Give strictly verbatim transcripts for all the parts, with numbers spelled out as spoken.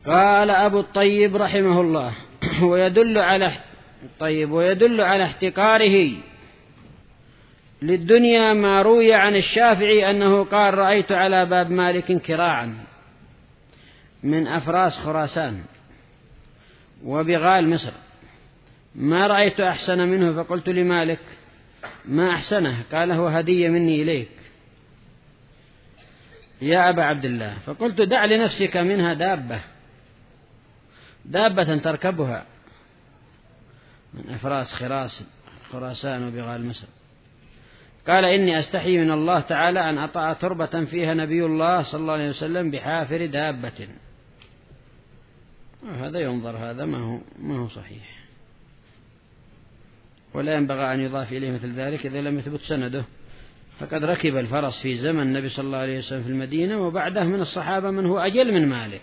قال أبو الطيب رحمه الله: ويدل على طيب ويدل على احتقاره للدنيا ما روي عن الشافعي أنه قال: رأيت على باب مالك كراعا من أفراس خراسان وبغال مصر، ما رأيت أحسن منه، فقلت لمالك: ما أحسنه؟ قال: هو هدية مني إليك يا أبا عبد الله. فقلت: دع لنفسك منها دابة دابة تركبها من أفراس خراس خراسان وبغال مصر. قال: إني أستحي من الله تعالى أن أطأ تربة فيها نبي الله صلى الله عليه وسلم بحافر دابة. هذا ينظر، هذا ما هو, ما هو صحيح، ولا ينبغى أن يضاف إليه مثل ذلك إذا لم يثبت سنده. فقد ركب الفرس في زمن النبي صلى الله عليه وسلم في المدينة، وبعده من الصحابة من هو أجل من مالك.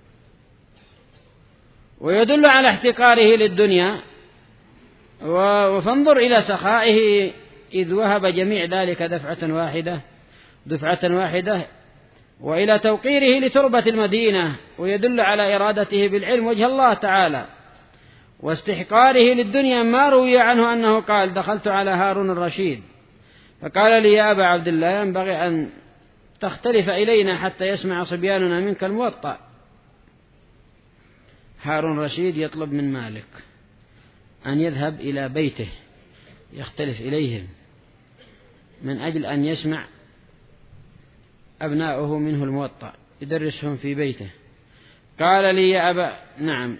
ويدل على احتقاره للدنيا، وفانظر إلى سخائه إذ وهب جميع ذلك دفعة واحدة دفعة واحدة وإلى توقيره لتربة المدينة. ويدل على إرادته بالعلم وجه الله تعالى واستحقاره للدنيا ما روي عنه أنه قال: دخلت على هارون الرشيد فقال لي: يا أبا عبد الله، ينبغي أن تختلف إلينا حتى يسمع صبياننا منك الموطأ. هارون الرشيد يطلب من مالك أن يذهب إلى بيته يختلف إليهم من أجل أن يسمع أبناؤه منه الموطأ، يدرسهم في بيته. قال لي: يا أبا نعم.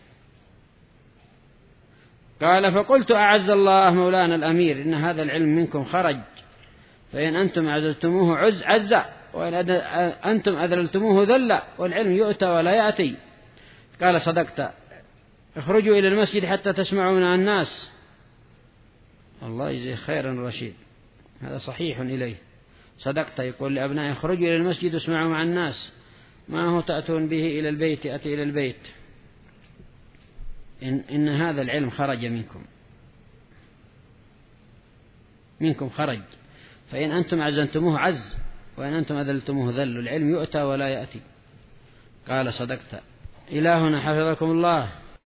قال: فقلت: أعز الله مولانا الأمير، إن هذا العلم منكم خرج، فإن أنتم أعزلتموه عز عز، وإن أنتم أذللتموه ذل، والعلم يؤتى ولا يأتي. قال: صدقت، اخرجوا إلى المسجد حتى تسمعوا من الناس. الله يجزيه خيرا رشيد، هذا صحيح إليه. صدقت، يقول لأبنائه: اخرجوا إلى المسجد واسمعوا مع الناس، ما هو تأتون به إلى البيت، أتي إلى البيت. إن, إن هذا العلم خرج منكم منكم خرج، فإن أنتم عزلتموه عز، وإن أنتم أذلتموه ذل، العلم يؤتى ولا يأتي. قال: صدقت. إلهنا حفظكم الله